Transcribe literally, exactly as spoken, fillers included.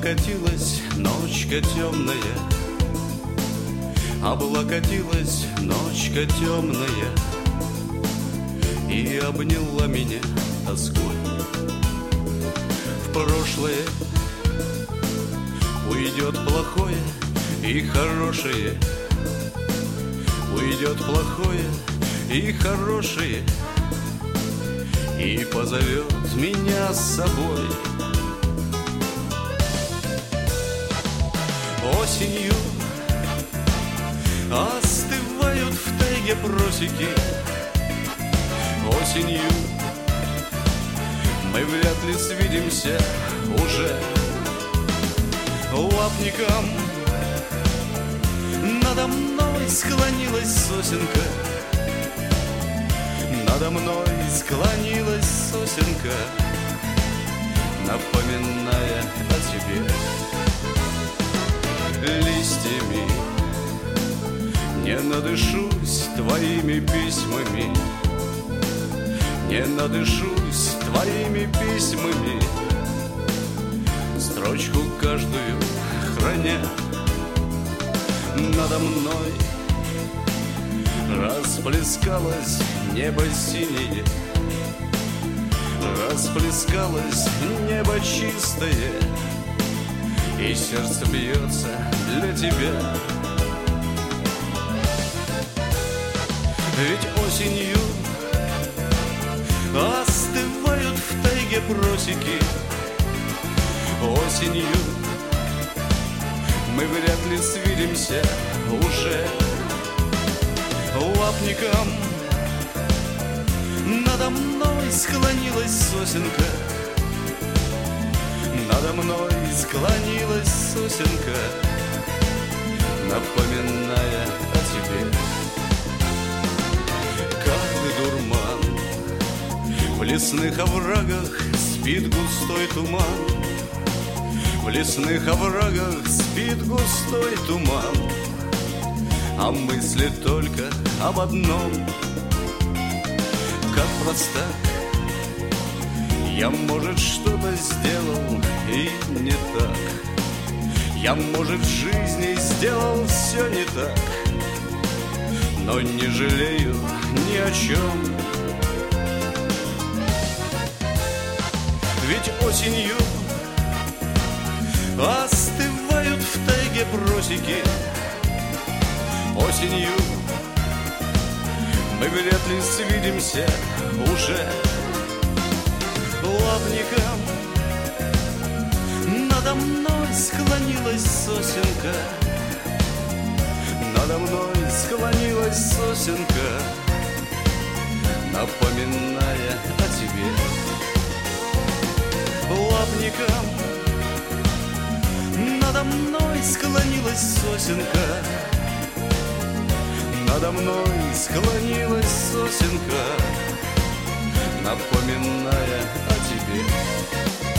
Облокотилась ночка темная, облокотилась ночка темная и обняла меня тоской. В прошлое уйдет плохое и хорошее, уйдет плохое и хорошее, и позовет меня с собой. Осенью остывают в тайге просеки. Осенью мы вряд ли свидимся уже. Лапником надо мной склонилась сосенка, надо мной склонилась сосенка, напоминая о тебе. Листьями не надышусь твоими письмами, не надышусь твоими письмами, строчку каждую храня. Надо мной расплескалось небо синее, расплескалось небо чистое, и сердце бьется для тебя. Ведь осенью остывают в тайге просеки. Осенью мы вряд ли свидимся уже. Лапником надо мной склонилась сосенка, надо мной склонилась сосенка, напоминая о тебе. Как дурман в лесных оврагах спит густой туман, в лесных оврагах спит густой туман, а мысли только об одном. Как простак я, может, что-то сделал и не так. Я, может, в жизни сделал все не так, но не жалею ни о чем. Ведь осенью остывают в тайге просеки. Осенью мы вряд ли свидимся уже. Лапником надо мной склонилась сосенка, надо мной склонилась сосенка, напоминая о тебе. Лапником надо мной склонилась сосенка, надо мной склонилась сосенка, напоминая о тебе.